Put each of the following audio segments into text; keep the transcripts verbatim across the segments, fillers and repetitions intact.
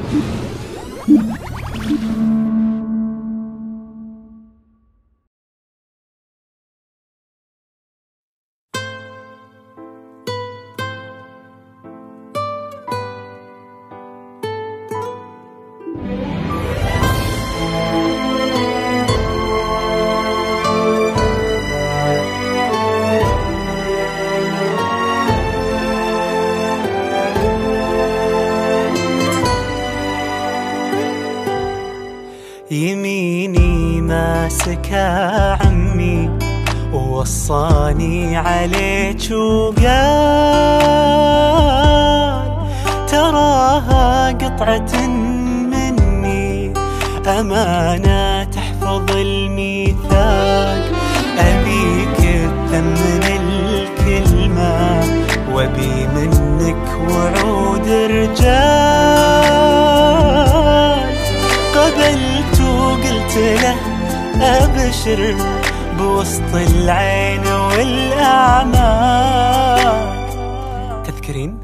يميني ماسكها عمي ووصاني عليك وقال تراها قطعة مني أمانة تحفظ الميثاق، أبيك تثمن الكلمة وأبي منك وعود رجال. قبلت وقلت له أبشر بوسط العين والأعماق. تذكرين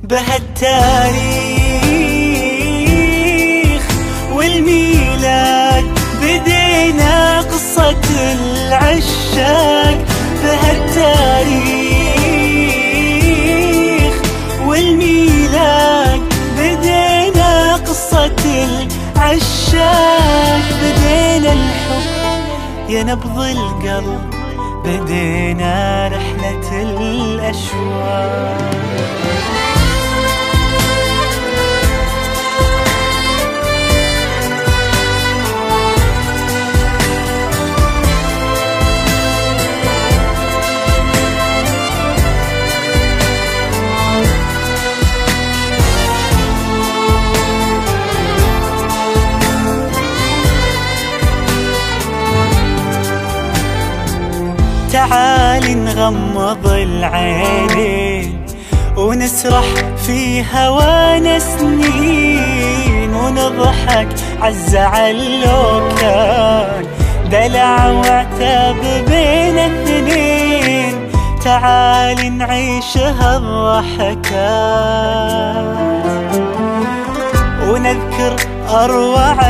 بهالتاريخ والميلاد بدينا قصة العشاق. بهالتاريخ والميلاد بدينا قصة العشاق. بدينا الحب يا نبض القلب، بدينا رحلة الأشواق. تعالي نغمض العينين ونسرح في هوانا سنين، ونضحك عالزعل لو كان دلع وعتاب بين اثنين. تعالي نعيش هالضحكات ونذكر أروع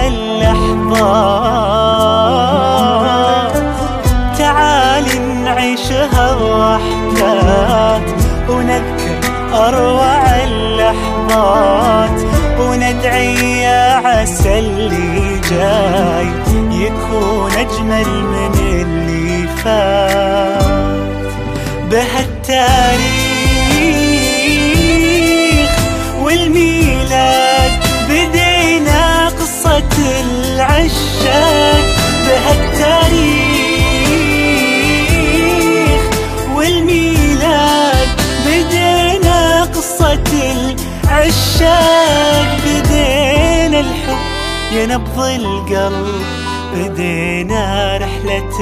اللحظات. تعالي نعيش هالضحكات ونذكر أروع اللحظات، وندعي يا عسى اللي جاي يكون أجمل من اللي فات. بهالتاريخ والميلاد بدينا قصة العشاق. بهالتاريخ والميلاد بدينا قصة العشاق. بدينا الحب يا نبض القلب، بدينا رحلة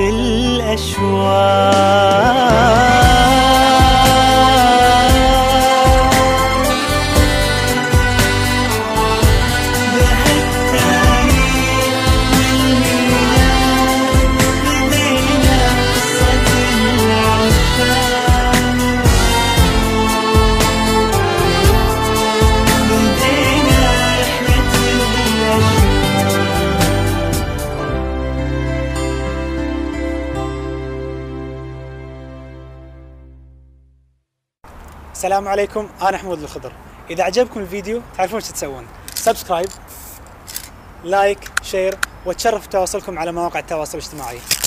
الأشواق. السلام عليكم، أنا حمود الخضر. إذا عجبكم الفيديو تعرفون ايش تسوون، سبسكرايب، لايك، شير، وتشرف تواصلكم على مواقع التواصل الاجتماعي.